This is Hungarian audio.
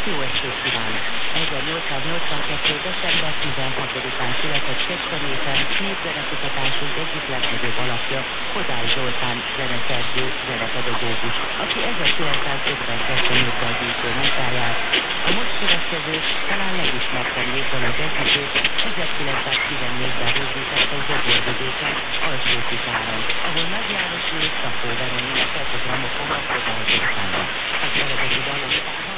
Jó estét kívánok! 1882. december 16-án született Kecskeméten népzenekutatásunk egyik legnagyobb alakja, Kodály Zoltán zeneszerző, zenepedagógus, aki 1905-ben kezdte mérbe a gyűjtő munkáját. A most következő, talán legismertebb népdal az egyikét 1914-ben rögzítette Zsoborvidéken, Alsó-Tiszáron, ahol Nagy János és Szabó Veron énekelt a gramofonban Kodály Zoltánnak. Az eredeti dalok